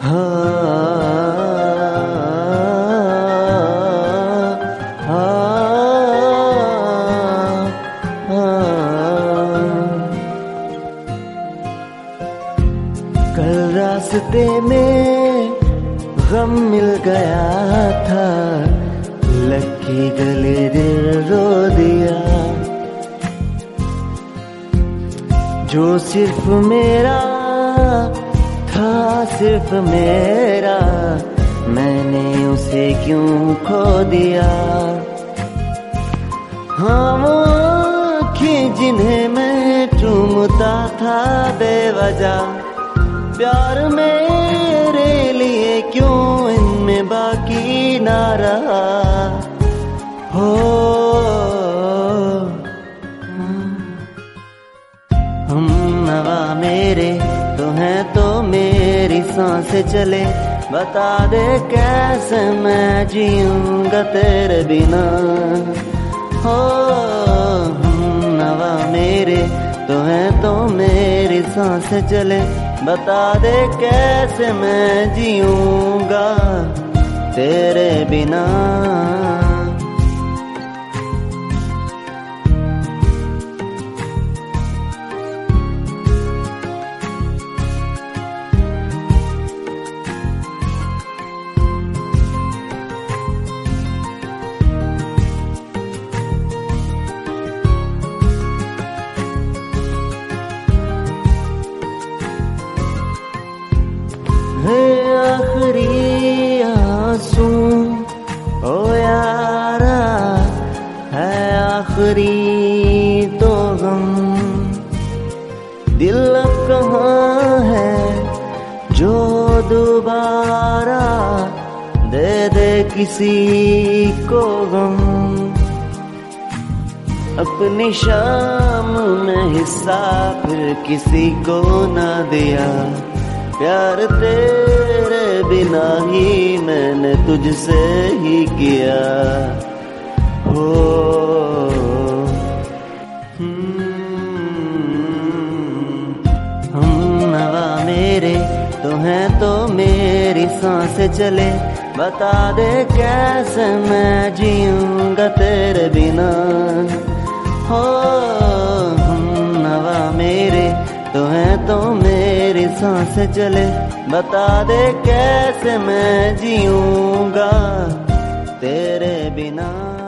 कल रास्ते में गम मिल गया था, लकी गले दिल रो दिया। जो सिर्फ मेरा था, सिर्फ मेरा, मैंने उसे क्यों खो दिया। हाँ वो आँखें जिन्हें मैं चूमता था बेवजह, प्यार मेरे लिए क्यों इनमें बाकी ना रहा हो। हम नवा मेरे तो हैं तो मेरी सांसें चले, बता दे कैसे मैं जीऊंगा तेरे बिना। हो हम नवा मेरे तो हैं तो मेरी सांसें चले, बता दे कैसे मैं जीऊंगा तेरे बिना। है आखिरी आंसू ओ यारा, है आखिरी तो गम। दिल अब कहाँ है जो दोबारा दे दे किसी को गम। अपनी शाम में हिस्सा फिर किसी को ना दिया, प्यार तेरे बिना ही मैंने तुझसे ही किया। हो हम नवा मेरे तो हैं तो मेरी सांसें चले, बता दे कैसे मैं जीऊंगा तेरे बिना। हो हम नवा मेरे तो हैं तो मेरी सांसें चले, बता दे कैसे मैं जीऊंगा तेरे बिना।